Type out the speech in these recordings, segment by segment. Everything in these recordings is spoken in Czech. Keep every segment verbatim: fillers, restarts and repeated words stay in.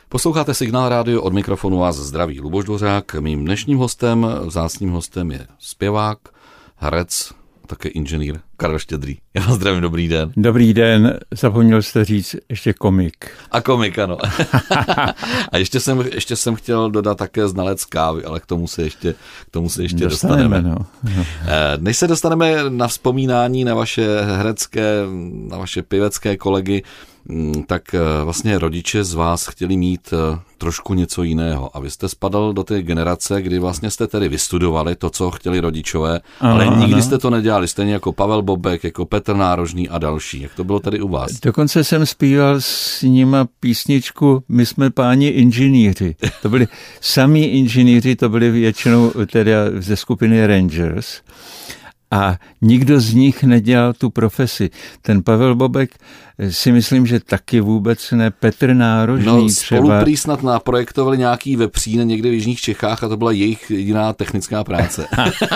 Posloucháte Signál rádio, od mikrofonu vás zdraví Luboš Dvořák. Mým dnešním hostem, vzácným hostem je zpěvák, herec, také inženýr Karel Štědrý. Já vás zdravím, dobrý den. Dobrý den, zapomněl jste říct ještě komik. A komik, ano. A ještě jsem, ještě jsem chtěl dodat také znalec kávy, ale k tomu se ještě, k tomu se ještě dostaneme. dostaneme. No. No. Než se dostaneme na vzpomínání na vaše herecké, na vaše pěvecké kolegy, tak vlastně rodiče z vás chtěli mít trošku něco jiného. A vy jste spadal do té generace, kdy vlastně jste tedy vystudovali to, co chtěli rodičové, ano, ale nikdy ano. jste to nedělali. Stejně jako Pavel Bobek, jako Petr Nárožný a další. Jak to bylo tady u vás? Dokonce jsem zpíval s nima písničku My jsme páni inženýři. To byli samí inženýři, to byli většinou teda ze skupiny Rangers. A nikdo z nich nedělal tu profesi. Ten Pavel Bobek si myslím, že taky vůbec ne. Petr Nárožný no, třeba. Spolu prý snad naprojektovali nějaký vepřín někde v jižních Čechách a to byla jejich jediná technická práce.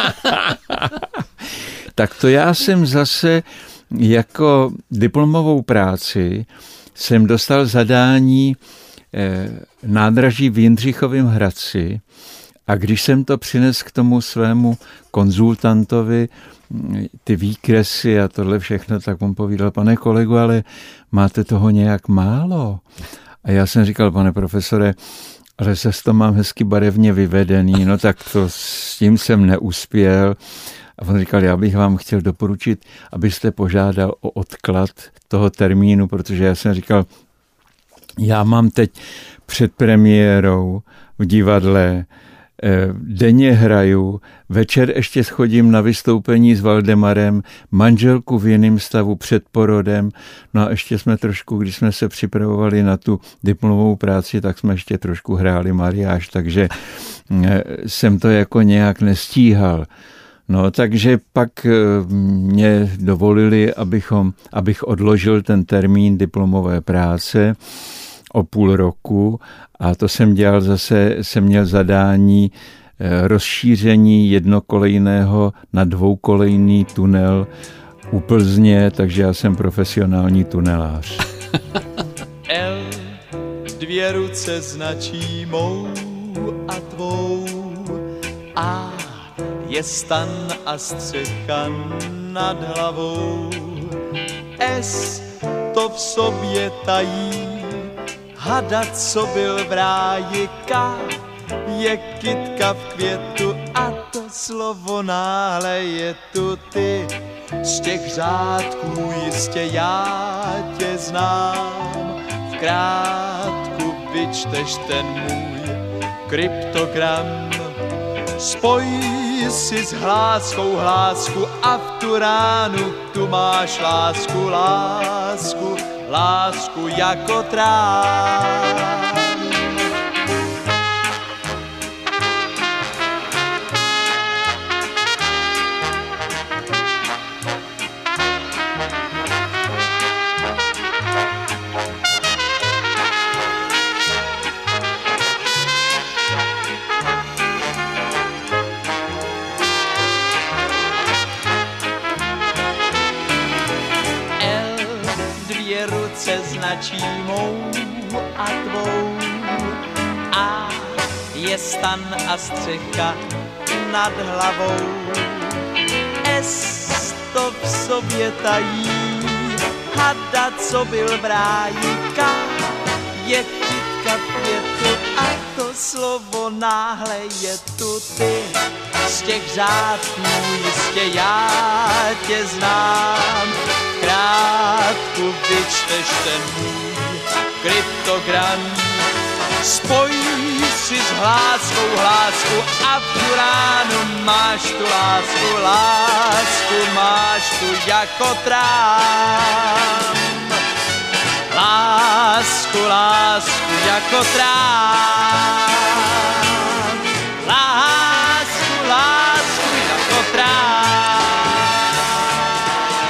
Tak to já jsem zase jako diplomovou práci jsem dostal zadání eh, nádraží v Jindřichovém Hradci. A když jsem to přines k tomu svému konzultantovi, ty výkresy a tohle všechno, tak on povídal, pane kolego, ale máte toho nějak málo. A já jsem říkal, pane profesore, ale zase to mám hezky barevně vyvedený, no tak to s tím jsem neuspěl. A on říkal, já bych vám chtěl doporučit, abyste požádal o odklad toho termínu, protože já jsem říkal, já mám teď před premiérou v divadle, denně hraju, večer ještě schodím na vystoupení s Valdemarem, manželku v jiném stavu před porodem, no a ještě jsme trošku, když jsme se připravovali na tu diplomovou práci, tak jsme ještě trošku hráli mariáž, takže jsem to jako nějak nestíhal. No, takže pak mě dovolili, abychom, abych odložil ten termín diplomové práce o půl roku a to jsem dělal zase, jsem měl zadání rozšíření jednokolejného na dvoukolejný tunel u Plzně, takže já jsem profesionální tunelář. L, dvě ruce značí mou a tvou, A je stan a střecha nad hlavou, S to v sobě tají hada, co byl v ráji, K je kytka v květu a to slovo náhle je tu ty. Z těch řádků jistě já tě znám, v krátku vyčteš ten můj kryptogram. Spoj si s hláskou hlásku a v tu ránu tu máš lásku, lásku, lásku jako trám. Značí mou a tvou, A je stan a střecha nad hlavou, S to v sobě tají hada, co byl v ráji, K je kytka v květu a to slovo náhle je tu ty. Z těch řádků jistě já tě znám, krátku vyčteš ten můj kryptogram. Spoj si s hláskou hlásku a v tu ránu máš tu lásku, lásku máš tu jako trám. Lásku, lásku jako trám. Lásku, lásku jako trám.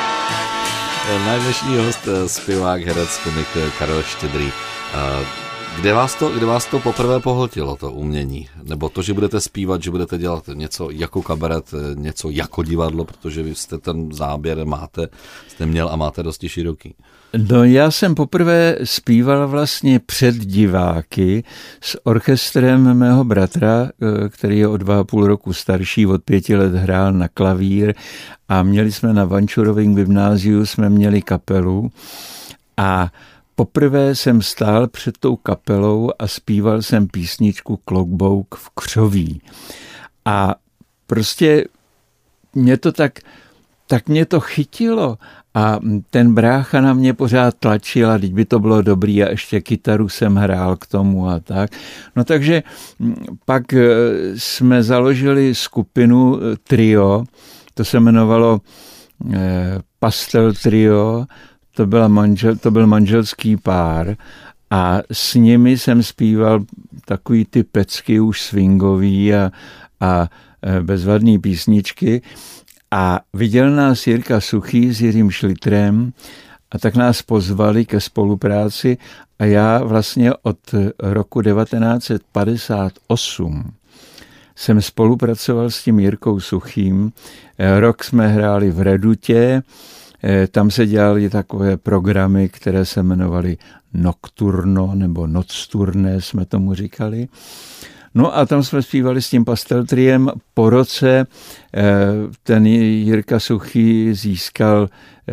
Náš dnešní host, zpěvák, herec, komik Karel Štědrý. Kde vás to, kde vás to poprvé pohltilo, to umění? Nebo to, že budete zpívat, že budete dělat něco jako kabaret, něco jako divadlo, protože vy jste ten záběr máte, jste měl a máte dosti široký. No, já jsem poprvé zpíval vlastně před diváky s orchestrem mého bratra, který je o dva a půl roku starší, od pěti let hrál na klavír a měli jsme na Vančurovém gymnáziu, jsme měli kapelu a poprvé jsem stál před tou kapelou a zpíval jsem písničku Klobouk v křoví. A prostě mě to tak, tak mě to chytilo a ten brácha na mě pořád tlačil a teď by to bylo dobrý a ještě kytaru jsem hrál k tomu a tak. No takže pak jsme založili skupinu trio, to se jmenovalo Pastel trio. To, byla manžel, to byl manželský pár a s nimi jsem zpíval takový ty pecky už swingový a, a bezvadný písničky a viděl nás Jirka Suchý s Jiřím Šlitrem a tak nás pozvali ke spolupráci a já vlastně od roku devatenáct set padesát osm jsem spolupracoval s tím Jirkou Suchým. Rok jsme hráli v Redutě, tam se dělaly takové programy, které se jmenovaly Nocturno nebo Nocturné, jsme tomu říkali. No a tam jsme zpívali s tím Pastel triem. Po roce ten Jirka Suchý získal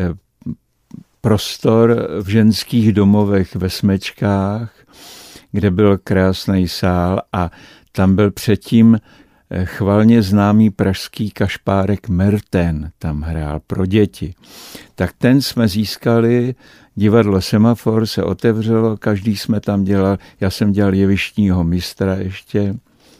prostor v ženských domovech ve Smečkách, kde byl krásný sál a tam byl předtím chvalně známý pražský kašpárek Merten, tam hrál pro děti. Tak ten jsme získali, divadlo Semafor se otevřelo, každý jsme tam dělal, já jsem dělal jevištního mistra ještě.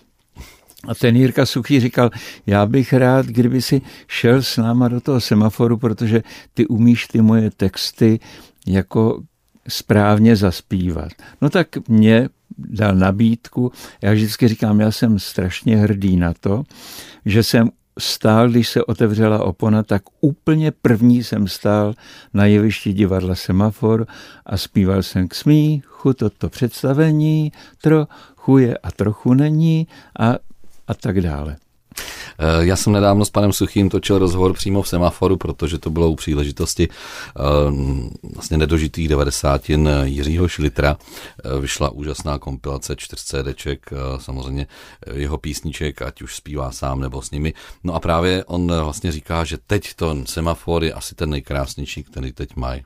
A ten Jirka Suchý říkal, já bych rád, kdyby si šel s náma do toho Semaforu, protože ty umíš ty moje texty jako správně zaspívat. No tak mě dal nabídku. Já vždycky říkám, já jsem strašně hrdý na to, že jsem stál, když se otevřela opona, tak úplně první jsem stál na jevišti divadla Semafor a zpíval jsem k smíchu toto představení, trochu je a trochu není a, a tak dále. Já jsem nedávno s panem Suchým točil rozhovor přímo v Semaforu, protože to bylo u příležitosti vlastně nedožitých devadesátin Jiřího Šlitra. Vyšla úžasná kompilace čtyř CDček, samozřejmě jeho písniček, ať už zpívá sám nebo s nimi. No a právě on vlastně říká, že teď ten Semafor je asi ten nejkrásnější, který teď mají.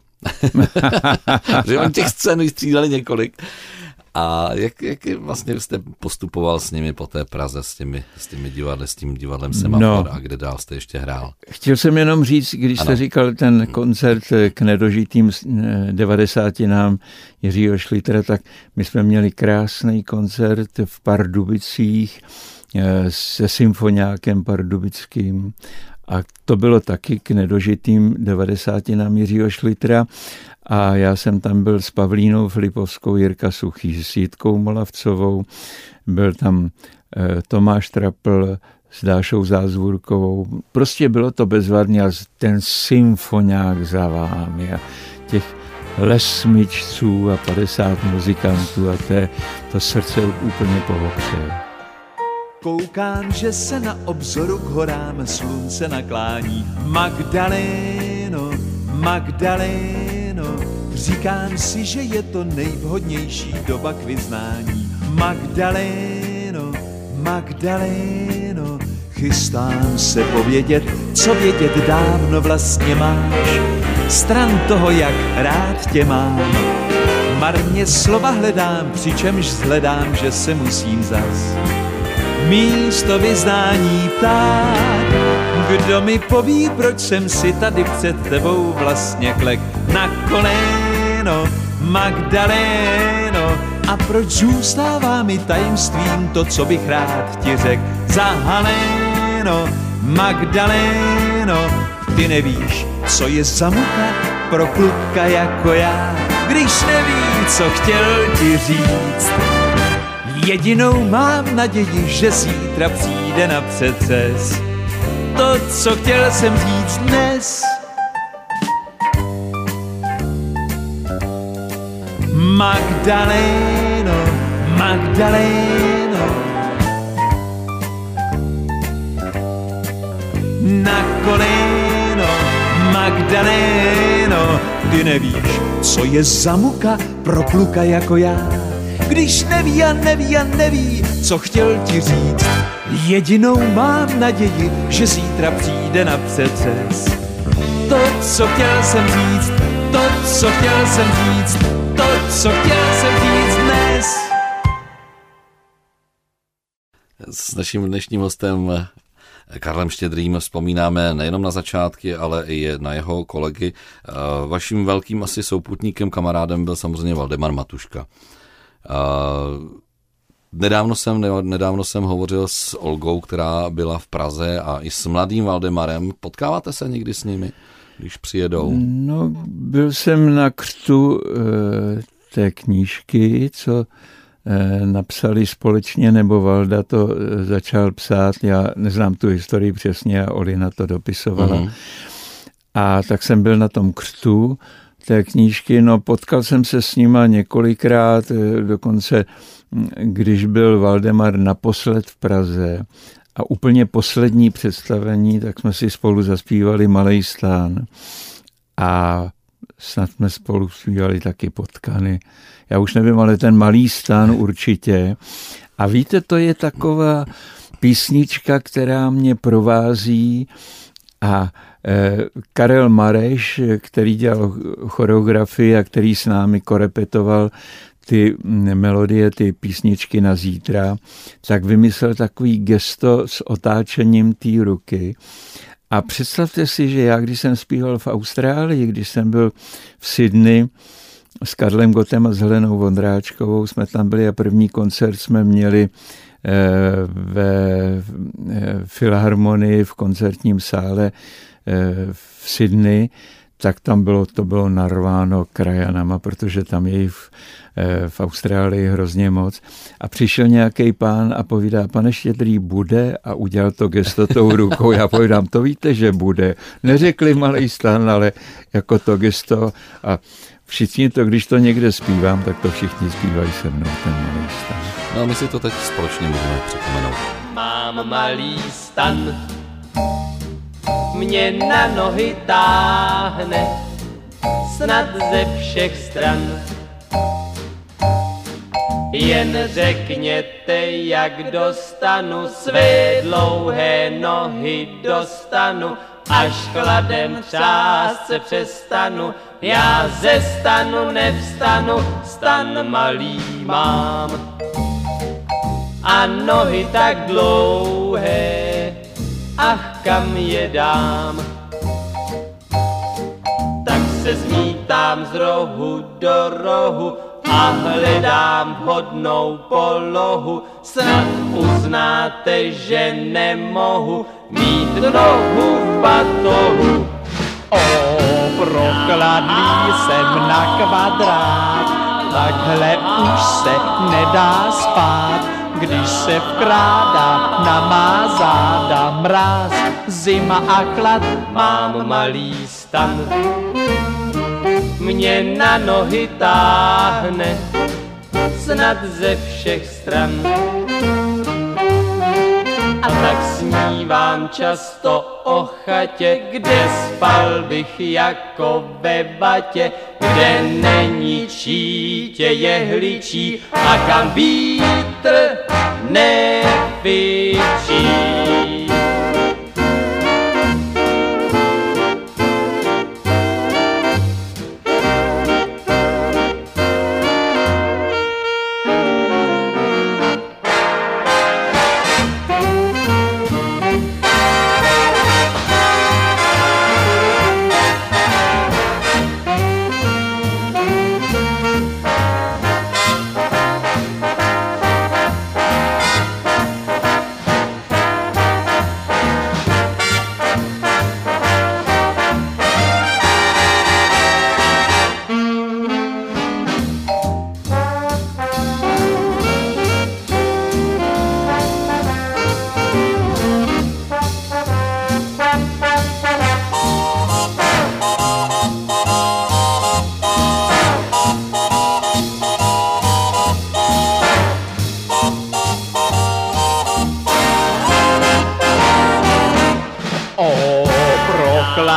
Že oni těch scén vystřídali několik. A jak, jak vlastně jste postupoval s nimi po té Praze, s těmi, s těmi divadly, s tím divadlem Semafor no, a kde dál jste ještě hrál? Chtěl jsem jenom říct, když ano. jste říkal ten koncert k nedožitým devadesátinám Jiřího Šlitra, tak my jsme měli krásný koncert v Pardubicích se symfoniákem pardubickým a to bylo taky k nedožitým devadesátinám Jiřího Šlitra. A já jsem tam byl s Pavlínou Filipovskou, Jirka Suchý s Jitkou Molavcovou, byl tam eh, Tomáš Trapl s Dášou Zázvůrkovou. Prostě bylo to bezvadně a ten symfoniák za vámi a těch lesmičců a padesát muzikantů a to, to srdce úplně pohopře. Koukám, že se na obzoru k horám slunce naklání. Magdaleno, Magdaleno, říkám si, že je to nejvhodnější doba k vyznání. Magdaleno, Magdaleno, chystám se povědět, co vědět dávno vlastně máš. Stran toho, jak rád tě mám, marně slova hledám, přičemž zhledám, že se musím zas místo vyznání ptát. Kdo mi poví, proč jsem si tady před tebou vlastně klek na koleno, Magdaleno, a proč zůstává mi tajemstvím to, co bych rád ti řekl. Zahaleno, Magdaleno, ty nevíš, co je za muka pro kluka jako já, když neví, co chtěl ti říct. Jedinou mám naději, že zítra přijde na přetřes to, co chtěl jsem říct dnes. Magdaleno, Magdaleno. Na koleno, Magdaleno, ty nevíš, co je za muka pro kluka jako já. Když neví a neví a neví, co chtěl ti říct, jedinou mám naději, že zítra přijde na přeces. To, co chtěl jsem říct, to, co chtěl jsem říct, to, co chtěl jsem říct dnes. S naším dnešním hostem Karlem Štědrým vzpomínáme nejenom na začátky, ale i na jeho kolegy. Vaším velkým asi souputníkem, kamarádem byl samozřejmě Valdemar Matuška. Nedávno jsem, nedávno jsem hovořil s Olgou, která byla v Praze, a i s mladým Valdemarem. Potkáváte se někdy s nimi, když přijedou? No, byl jsem na křtu e, té knížky, co e, napsali společně, nebo Valda to e, začal psát. Já neznám tu historii přesně a Olina to dopisovala. Mm-hmm. A tak jsem byl na tom křtu té knížky, no potkal jsem se s nima několikrát, e, dokonce když byl Valdemar naposled v Praze a úplně poslední představení, tak jsme si spolu zaspívali Malej stán a snad jsme spolu zpívali taky Potkany. Já už nevím, ale ten Malý stán určitě. A víte, to je taková písnička, která mě provází, a e, Karel Mareš, který dělal choreografii a který s námi korepetoval ty melodie, ty písničky na zítra, tak vymyslel takový gesto s otáčením té ruky. A představte si, že já, když jsem zpíval v Austrálii, když jsem byl v Sydney s Karlem Gottem a s Helenou Vondráčkovou, jsme tam byli a první koncert jsme měli ve Filharmonii v koncertním sále v Sydney, tak tam bylo, to bylo narváno krajanama, protože tam je v, v Austrálii hrozně moc. A přišel nějaký pán a povídá, pane Štědrý, bude? A udělal to gesto tou rukou. Já povídám, to víte, že bude. Neřekli Malý stán, ale jako to gesto. A všichni to, když to někde zpívám, tak to všichni zpívají se mnou, ten Malý stán. No a my si to teď společně můžeme připomenout. Mám malý stan, mě na nohy táhne, snad ze všech stran. Jen řekněte, jak dostanu své dlouhé nohy dostanu, až chladem třást se přestanu. Já ze stanu nevstanu, stan malý mám a nohy tak dlouhé, ach kam je dám. Tak se zmítám z rohu do rohu a hledám vhodnou polohu. Snad uznáte, že nemohu mít nohu v batohu. O, prokladlý jsem na kvadrát, takhle už se nedá spát. Když se vkrádá na má záda mráz, zima a chlad, mám malý stan, mě na nohy táhne, snad ze všech stran. A tak snívám často o chatě, kde spal bych jako ve vatě, kde není čítě jehličí a kam vítr nevyčí.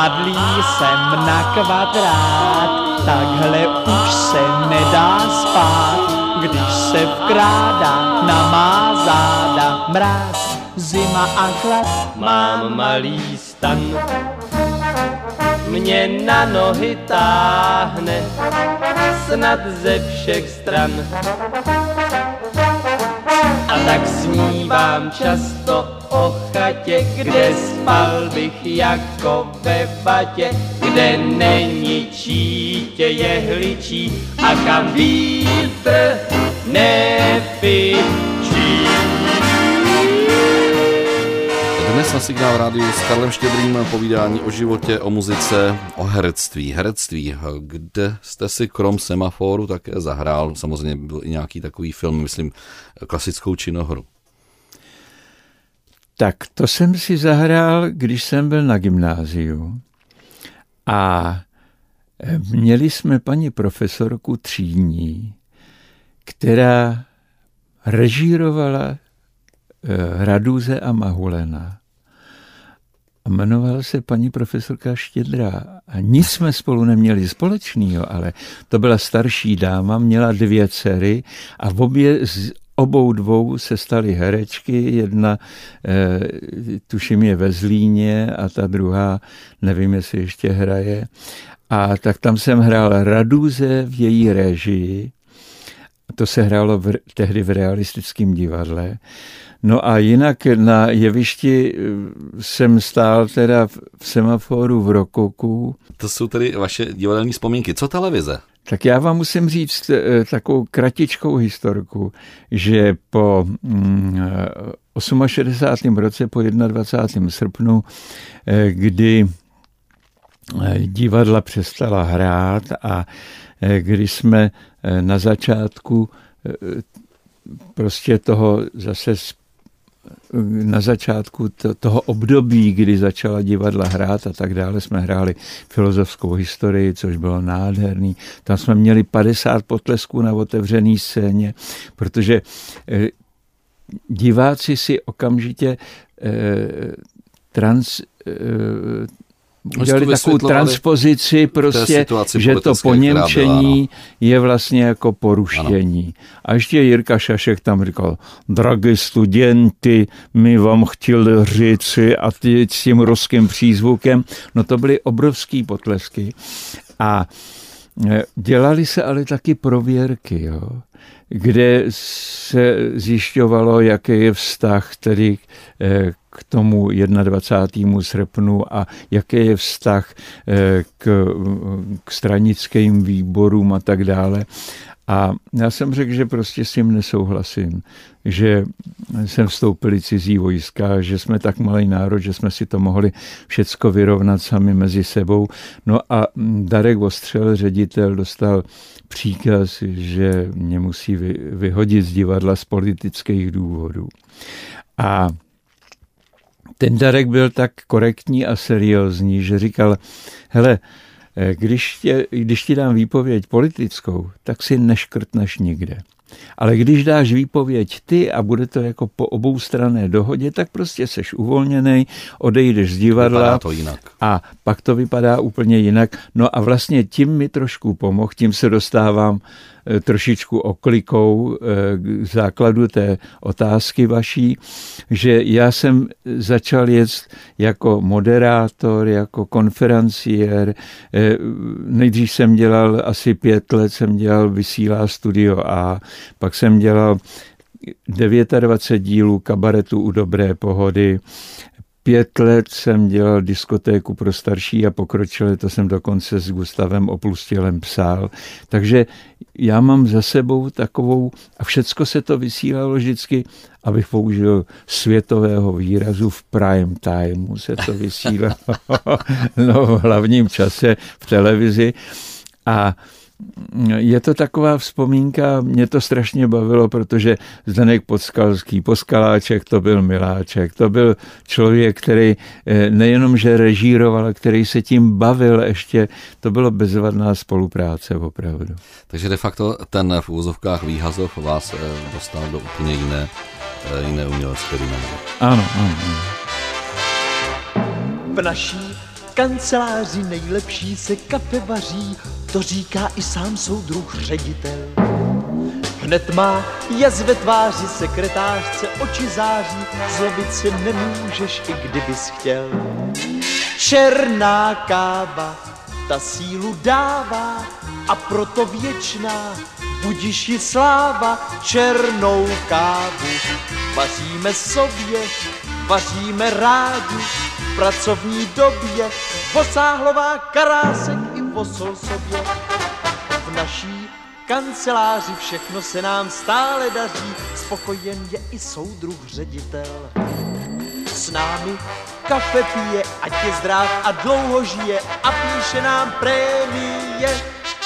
spadlý jsem na kvadrát, takhle už se nedá spát, když se vkrádá na má záda mráz, zima a chlad. Mám malý stan, mě na nohy táhne, snad ze všech stran. A tak snívám často o chatě, kde spal bych jako ve vatě, kde není čítě jehličí a kam vítr nefičí. Dnes na Signál rádiu s Karlem Štědrým povídání o životě, o muzice, o herectví. Herectví, kde jste si krom Semaforu také zahrál, samozřejmě byl i nějaký takový film, myslím, klasickou činohru. Tak to jsem si zahrál, když jsem byl na gymnáziu. A měli jsme paní profesorku třídní, která režírovala Raduze a Mahulena. A jmenovala se paní profesorka Štědrá. A nic jsme spolu neměli společného, ale to byla starší dáma, měla dvě dcery a v obě, z obou dvou se staly herečky. Jedna, eh, tuším, je ve Zlíně a ta druhá, nevím, jestli ještě hraje. A tak tam jsem hrál Raduze v její režii. To se hrálo v, tehdy v Realistickém divadle. No a jinak na jevišti jsem stál teda v Semaforu v Rokoku. To jsou tedy vaše divadelní vzpomínky. Co televize? Tak já vám musím říct takovou kratičkou historku, že po šedesátém osmém roce, po dvacátém prvním srpnu, kdy divadla přestala hrát a když jsme na začátku prostě toho zase na začátku to, toho období, kdy začala divadla hrát a tak dále, jsme hráli filozofskou historii, což bylo nádherný. Tam jsme měli padesát potlesků na otevřené scéně, protože eh, diváci si okamžitě eh, trans... Eh, udělali takovou transpozici, prostě, že to poněmčení je vlastně jako poruštění. Ano. A ještě Jirka Šašek tam říkal, dragi studenti, my vám chtěli říci, a ty s tím ruským přízvukem, no to byly obrovský potlesky. A dělali se ale taky prověrky, jo, kde se zjišťovalo, jaký je vztah tedy k tomu dvacátému prvnímu srpnu a jaký je vztah k, k stranickým výborům a tak dále. A já jsem řekl, že prostě s tím nesouhlasím, že jsem vstoupili cizí vojska, že jsme tak malý národ, že jsme si to mohli všecko vyrovnat sami mezi sebou. No a Darek Ostřel, ředitel, dostal příkaz, že mě musí vyhodit z divadla z politických důvodů. A ten Darek byl tak korektní a seriózní, že říkal, hele, když, tě, když ti dám výpověď politickou, tak si neškrtneš nikde. Ale když dáš výpověď ty a bude to jako po oboustranné dohodě, tak prostě seš uvolněnej, odejdeš z divadla to jinak. A pak to vypadá úplně jinak. No a vlastně tím mi trošku pomohl, tím se dostávám trošičku oklikou k základu té otázky vaší, že já jsem začal jet jako moderátor, jako konferenciér. Nejdřív jsem dělal asi pět let, jsem dělal Vysílá Studio A, pak jsem dělal dvacet devět dílů Kabaretu u dobré pohody, Pět let jsem dělal diskotéku pro starší a pokročilé, to jsem dokonce s Gustavem Oplustělem psal. Takže já mám za sebou takovou, a všecko se to vysílalo vždycky, abych použil světového výrazu, v prime timeu se to vysílalo no, v hlavním čase v televizi. A je to taková vzpomínka, mě to strašně bavilo, protože Zdeněk Podskalský, Poskaláček, to byl miláček, to byl člověk, který nejenom, že režíroval, ale který se tím bavil ještě, to bylo bezvadná spolupráce opravdu. Takže de facto ten v úvozovkách výhazov vás dostal do úplně jiné, jiné umělecké dimenze. Ano, ano, ano. V naší kanceláři nejlepší se kafe vaří, to říká i sám soudruh ředitel. Hned má jaz ve tváři, sekretářce oči září, zlobit se nemůžeš, i kdybys chtěl. Černá káva, ta sílu dává, a proto věčná, budiš ji sláva. Černou kávu vaříme sobě, vaříme rádi, v pracovní době, Vosáhlová, Karásek i Vosol sobě. V naší kanceláři všechno se nám stále daří, spokojen je i soudruh ředitel. S námi kafe pije, ať je zdrav a dlouho žije, a píše nám prémie.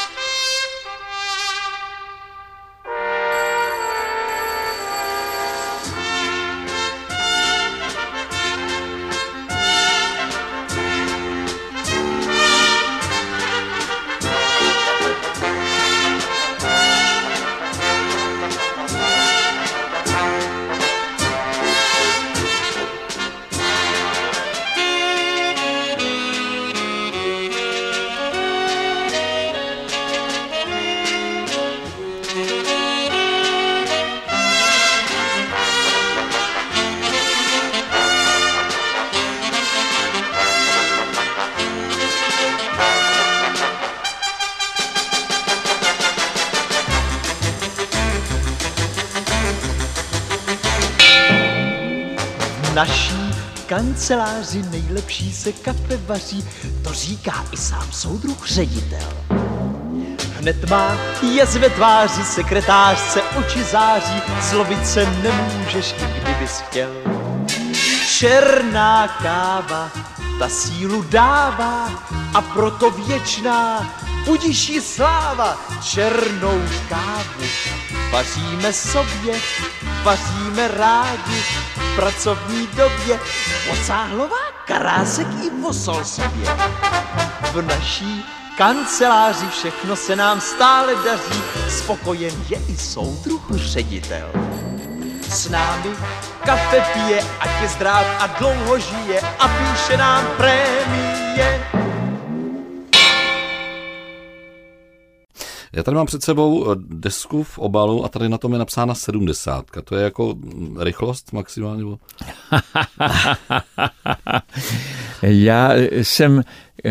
Naší kanceláři nejlepší se kafe vaří, to říká i sám soudruh ředitel. Hned má jaz ve tváři, sekretářce oči září, zlobit se nemůžeš, i kdybys chtěl. Černá káva, ta sílu dává, a proto věčná, budiš jí sláva. Černou kávu vaříme sobě, vaříme rádi, v pracovní době, Vosáhlová, Karásek i Vosol sobě. V naší kanceláři všechno se nám stále daří, spokojen je i soudruh ředitel. S námi kafe pije, ať je zdrav a dlouho žije, a píše nám prémie. Já tady mám před sebou desku v obalu a tady na tom je napsána sedmdesátka. To je jako rychlost maximálně? Já jsem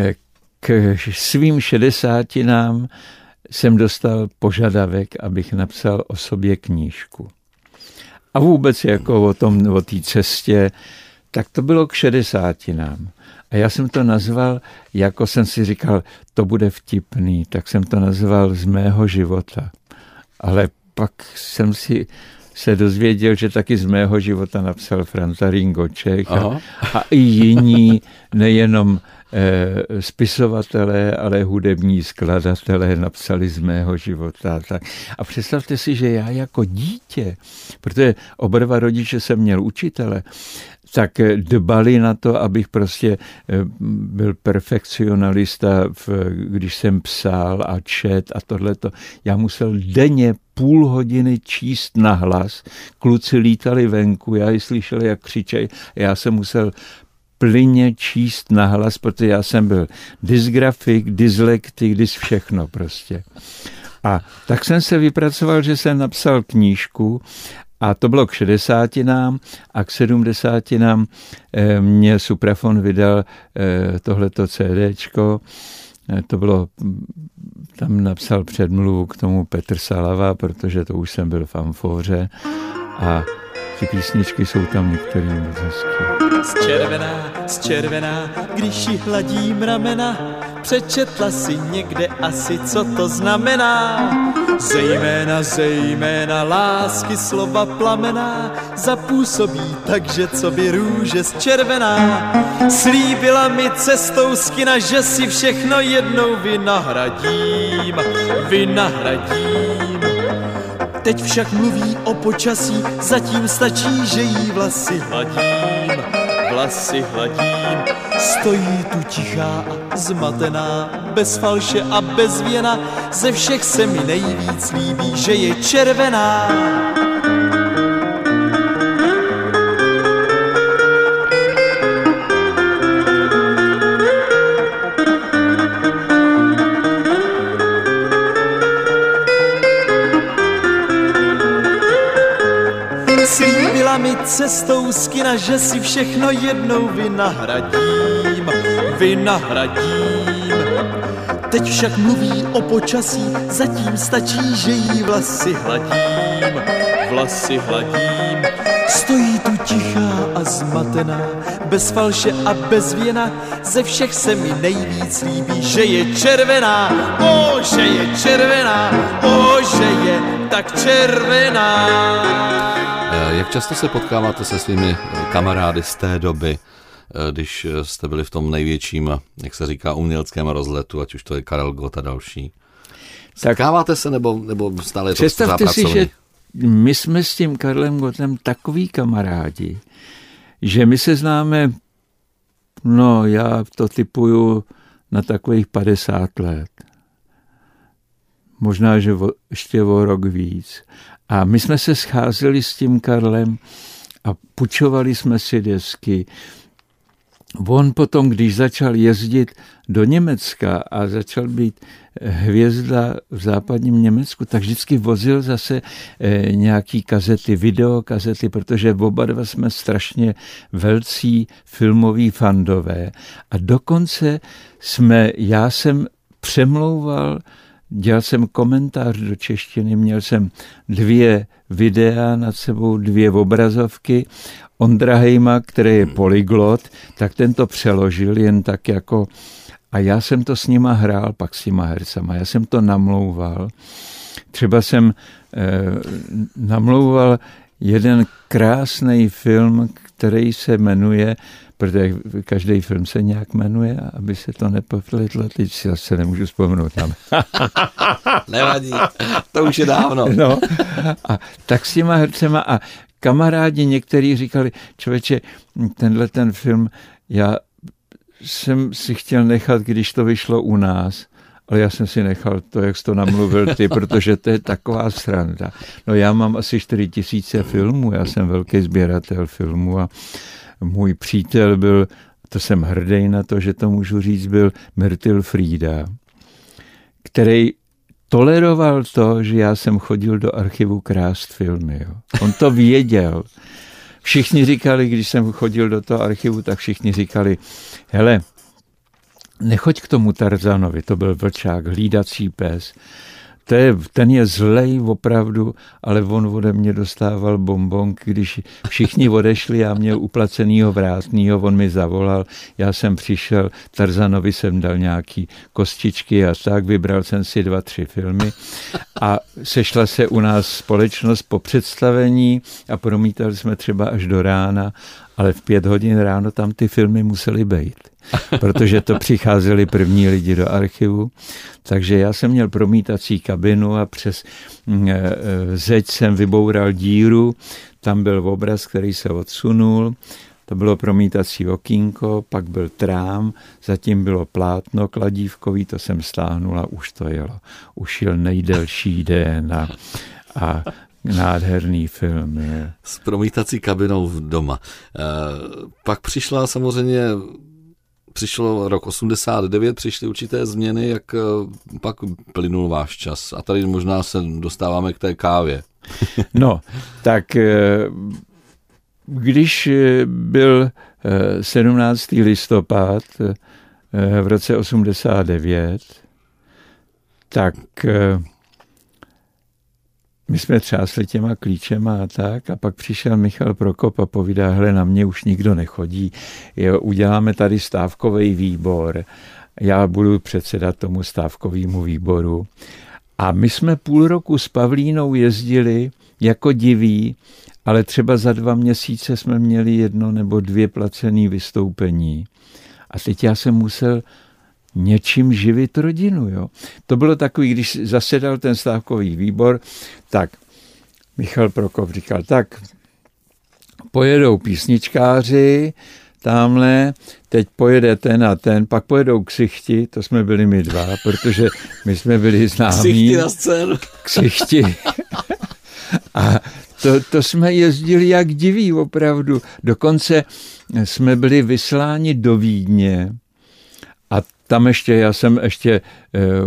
k svým šedesátinám jsem dostal požadavek, abych napsal o sobě knížku. A vůbec jako o tom, o té cestě, tak to bylo k šedesátinám. A já jsem to nazval, jako jsem si říkal, to bude vtipný, tak jsem to nazval Z mého života. Ale pak jsem si se dozvěděl, že taky z mého života napsal Franta Ringoček a, a i jiní, nejenom eh, spisovatelé, ale hudební skladatelé napsali z mého života. Tak. A představte si, že já jako dítě, protože oba dva rodiče jsem měl učitele, tak dbali na to, abych prostě byl perfekcionalista, když jsem psal a čet a tohleto. Já musel denně půl hodiny číst nahlas. Kluci lítali venku, já ji slyšel, jak křičej. Já jsem musel plyně číst nahlas, protože já jsem byl dysgrafik, dyslektik, dys všechno prostě. A tak jsem se vypracoval, že jsem napsal knížku. A to bylo k šedesátinám a k sedmdesátinám mě Suprafon vydal tohleto CDčko. To bylo, tam napsal předmluvu k tomu Petr Salava, protože to už jsem byl v Amfóře a ty písničky jsou tam některý moc hezký. Zčervená, zčervená, když jí hladím ramena, přečetla si někde asi, co to znamená. Zejména, zejména lásky slova plamená zapůsobí takže co by růže zčervená. Slíbila mi cestou z kina, že si všechno jednou vynahradím, vynahradím. Teď však mluví o počasí, zatím stačí, že jí vlasy hladím, vlasy hladím. Stojí tu tichá a zmatená, bez falše a bez věna, ze všech se mi nejvíc líbí, že je červená. Slíbila mi cestou z kina, že si všechno jednou vynahradím, vynahradím. Teď však mluví o počasí, zatím stačí, že jí vlasy hladím, vlasy hladím. Stojí tu tichá a zmatená, bez falše a bez věna, ze všech se mi nejvíc líbí, že je červená, o, že je červená, o, že je tak červená. Jak často se potkáváte se svými kamarády z té doby, když jste byli v tom největším, jak se říká, uměleckém rozletu, ať už to je Karel Gott a další? Setkáváte se, nebo, nebo stále je to představte zápracovní? si, že my jsme s tím Karlem Gottem takový kamarádi, že my se známe, no já to typuju na takových padesát let. Možná, že o, ještě o rok víc. A my jsme se scházeli s tím Karlem a půjčovali jsme si desky. On potom, když začal jezdit do Německa a začal být hvězda v západním Německu, tak vždycky vozil zase eh, nějaký kazety, videokazety, protože oba dva jsme strašně velcí filmoví fandové. A dokonce jsme, já jsem přemlouval, dělal jsem komentář do češtiny, měl jsem dvě videa nad sebou, dvě obrazovky. Ondra Hejma, který je polyglot, tak ten to přeložil jen tak jako, a já jsem to s nima hrál, pak s těma hercama, já jsem to namlouval. Třeba jsem eh, namlouval jeden krásný film, který se jmenuje, protože každý film se nějak jmenuje, aby se to nepopletlo, teď si zase nemůžu vzpomenout tam. Nevadí, to už je dávno. No, a tak s těma hercema a kamarádi někteří říkali, člověče, tenhle ten film, já jsem si chtěl nechat, když to vyšlo u nás, ale já jsem si nechal to, jak jsi to namluvil ty, protože to je taková sranda. No já mám asi čtyři tisíce filmů, já jsem velký sběratel filmů a můj přítel byl, to jsem hrdý na to, že to můžu říct, byl Myrtil Frýda, který toleroval to, že já jsem chodil do archivu krást filmy. Jo. On to věděl. Všichni říkali, když jsem chodil do toho archivu, tak všichni říkali, hele, nechoď k tomu Tarzanovi, to byl vlčák, hlídací pes. To je, ten je zlej opravdu, ale on ode mě dostával bonbonky, když všichni odešli, já měl uplacenýho vrátnýho, on mi zavolal, já jsem přišel, Tarzanovi jsem dal nějaký kostičky a tak, vybral jsem si dva, tři filmy a sešla se u nás společnost po představení a promítali jsme třeba až do rána, ale v pět hodin ráno tam ty filmy musely být, protože to přicházeli první lidi do archivu. Takže já jsem měl promítací kabinu a přes zeď jsem vyboural díru, tam byl obraz, který se odsunul, to bylo promítací okýnko, pak byl trám, zatím bylo plátno kladívkový, to jsem stáhnul a už to jelo. Už jel nejdelší den a, a nádherný film. Je. S promítací kabinou doma. E, pak přišla samozřejmě, přišlo rok osmdesát devět, přišly určité změny, jak pak plynul váš čas. A tady možná se dostáváme k té kávě. No, tak když byl sedmnáctého listopad v roce osmdesát devět, tak my jsme třásli těma klíčema a tak a pak přišel Michal Prokop a povídá, hele, na mě už nikdo nechodí, jo, uděláme tady stávkový výbor, já budu předsedat tomu stávkovému výboru. A my jsme půl roku s Pavlínou jezdili jako diví, ale třeba za dva měsíce jsme měli jedno nebo dvě placené vystoupení. A teď já jsem musel něčím živit rodinu. Jo. To bylo takový, když zasedal ten stávkový výbor, tak Michal Prokop říkal, tak pojedou písničkáři, tamhle, teď pojede ten a ten, pak pojedou ksichti, to jsme byli my dva, protože my jsme byli známí. Ksichti na scénu. Ksichti. A to, to jsme jezdili jak diví opravdu. Dokonce jsme byli vysláni do Vídně a tam ještě, já jsem ještě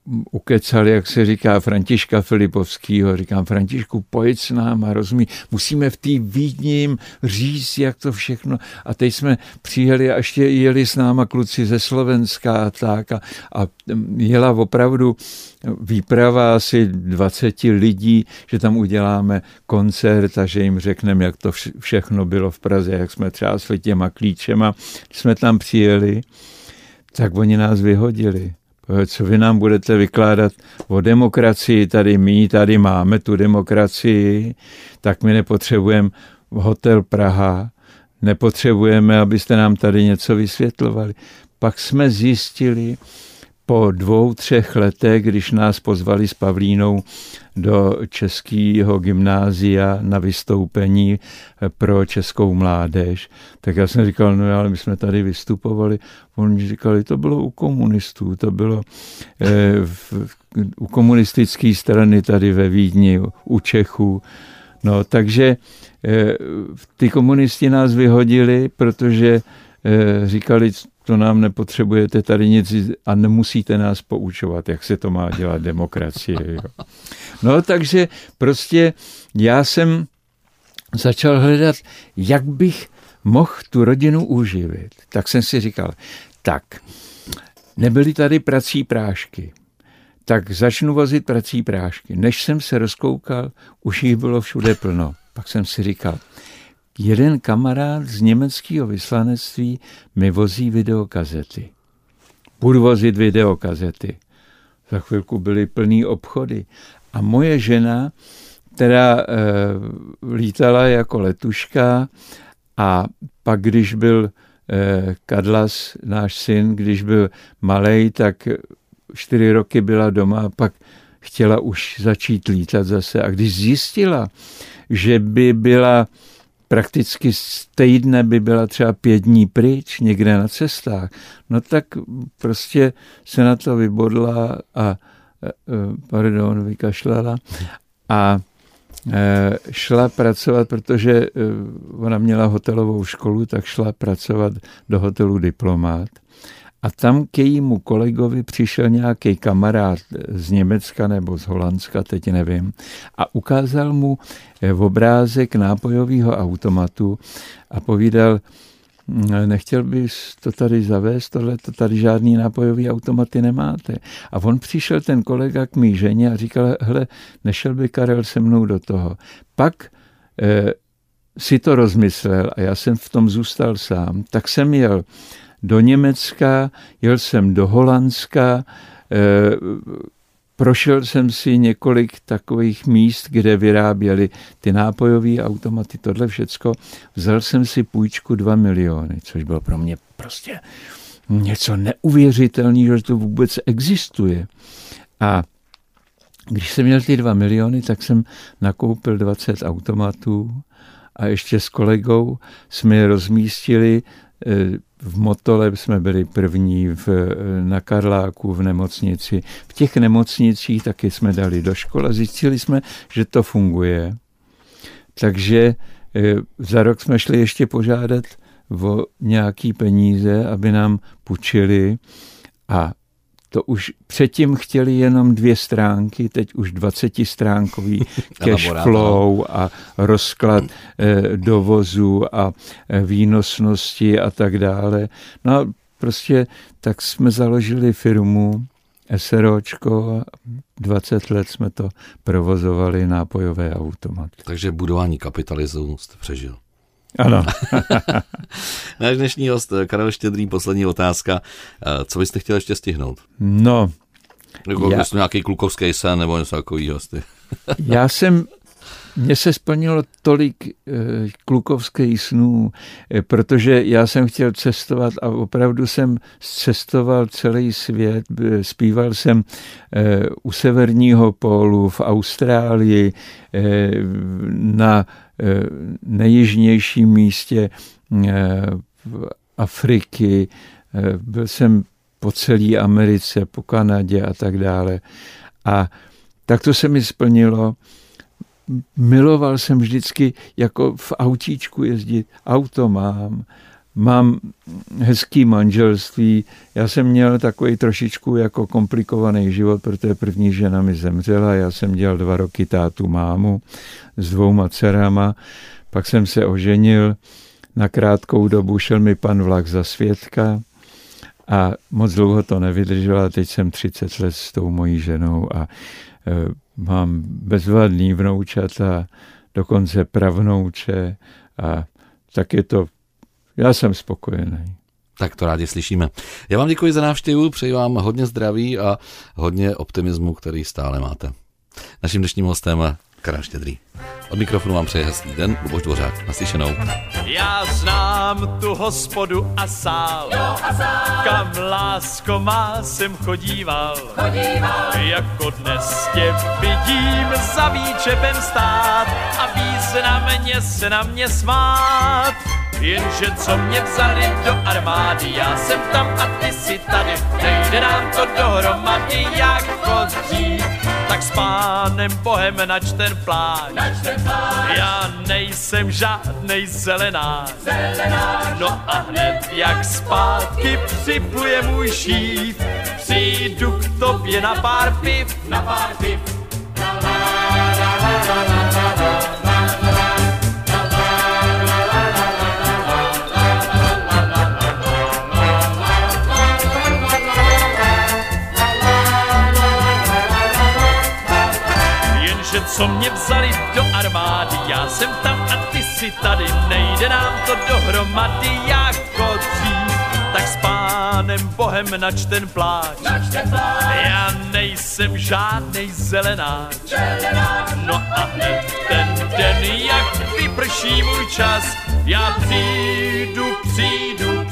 ukecal, jak se říká, Františka Filipovskýho. Říkám, Františku, pojď s náma, rozumí, musíme v té Vídni říct, jak to všechno. A teď jsme přijeli a ještě jeli s náma kluci ze Slovenska a tak. A, a jela opravdu výprava asi dvacet lidí, že tam uděláme koncert a že jim řekneme, jak to všechno bylo v Praze, jak jsme třásli těma klíčema. Když jsme tam přijeli, tak oni nás vyhodili. Co vy nám budete vykládat o demokracii, tady my, tady máme tu demokracii, tak my nepotřebujeme hotel Praha, nepotřebujeme, abyste nám tady něco vysvětlovali. Pak jsme zjistili po dvou, třech letech, když nás pozvali s Pavlínou do českého gymnázia na vystoupení pro českou mládež, tak já jsem říkal, no ale my jsme tady vystupovali. Oni říkali, to bylo u komunistů, to bylo eh, v, u komunistické strany tady ve Vídni, u Čechů. No takže eh, ty komunisti nás vyhodili, protože eh, říkali, to nám nepotřebujete tady nic a nemusíte nás poučovat, jak se to má dělat demokracie. Jo. No takže prostě já jsem začal hledat, jak bych mohl tu rodinu uživit. Tak jsem si říkal, tak, nebyly tady prací prášky, tak začnu vozit prací prášky. Než jsem se rozkoukal, už jich bylo všude plno. Pak jsem si říkal, jeden kamarád z německého vyslanectví mi vozí videokazety. Budu vozit videokazety. Za chvilku byly plný obchody. A moje žena, která e, lítala jako letuška a pak, když byl e, Kadlas, náš syn, když byl malej, tak čtyři roky byla doma a pak chtěla už začít lítat zase. A když zjistila, že by byla prakticky z týdne by byla třeba pět dní pryč, někde na cestách, no tak prostě se na to vybodla a, pardon, vykašlala a šla pracovat, protože ona měla hotelovou školu, tak šla pracovat do hotelu Diplomát. A tam k jejímu kolegovi přišel nějaký kamarád z Německa nebo z Holandska, teď nevím, a ukázal mu obrázek nápojového automatu a povídal, nechtěl bys to tady zavést, tohle, to tady žádný nápojový automaty nemáte. A on přišel, ten kolega, k mý ženě a říkal, hele, nešel by Karel se mnou do toho. Pak eh, si to rozmyslel a já jsem v tom zůstal sám, tak jsem jel do Německa, jel jsem do Holandska, e, prošel jsem si několik takových míst, kde vyráběli ty nápojové automaty, tohle všecko. Vzal jsem si půjčku dva miliony, což bylo pro mě prostě něco neuvěřitelného, že to vůbec existuje. A když jsem měl ty dva miliony, tak jsem nakoupil dvacet automatů a ještě s kolegou jsme je rozmístili. V Motole jsme byli první, v, na Karláku v nemocnici. V těch nemocnicích taky jsme dali do škol a zjistili jsme, že to funguje. Takže za rok jsme šli ještě požádat o nějaký peníze, aby nám půjčili a to už předtím chtěli jenom dvě stránky, teď už dvacetistránkový cash flow a rozklad eh, dovozu a eh, výnosnosti a tak dále. No a prostě tak jsme založili firmu SROčko, dvacet let jsme to provozovali, nápojové automaty. Takže budování kapitalismu jste přežil. Ano. Náš dnešní host Karel Štědrý, poslední otázka. Co byste chtěl ještě stihnout? No. Jako já... nějaký klukovský sen nebo něco takovýho. Já jsem, mně se splnilo tolik e, klukovských snů, e, protože já jsem chtěl cestovat a opravdu jsem cestoval celý svět. Zpíval jsem e, u severního pólu, v Austrálii, e, na nejjižnějším místě Afriky, byl jsem po celé Americe, po Kanadě a tak dále. A tak to se mi splnilo. Miloval jsem vždycky jako v autíčku jezdit. Auto mám, mám hezký manželství. Já jsem měl takový trošičku jako komplikovaný život, protože první žena mi zemřela. Já jsem dělal dva roky tátu mámu s dvouma dcerama. Pak jsem se oženil. Na krátkou dobu šel mi pan vlak za svědka a moc dlouho to nevydržela. Teď jsem třicet let s tou mojí ženou a e, mám bezvadný vnoučata, dokonce pravnouče a tak je to, já jsem spokojený. Tak to rádi slyšíme. Já vám děkuji za návštěvu, přeji vám hodně zdraví a hodně optimismu, který stále máte. Naším dnešním hostem Karel Štědrý. Od mikrofonu vám přeje hezký den, Luboš Dvořák. Naslyšenou. Já znám tu hospodu a sál, jo, a sál. Kam lásko má jsem chodíval, chodíval. Jako dnes tě vidím za výčepem stát a významně se na mě smát. Jenže co mě vzali do armády, já jsem tam a ty si tady, nejde nám to dohromady jako dřív. Tak s pánem Bohem nač ten pláč, já nejsem žádnej zelenář. No a hned jak zpátky připluje můj šíf, přijdu k tobě na pár piv, na pár piv. Že co mě vzali do armády, já jsem tam a ty si tady, nejde nám to dohromady jako dřív. Tak s pánem Bohem nač ten pláč, já nejsem žádnej zelenáč. No a hned ten den, jak vyprší můj čas, já přijdu, přijdu,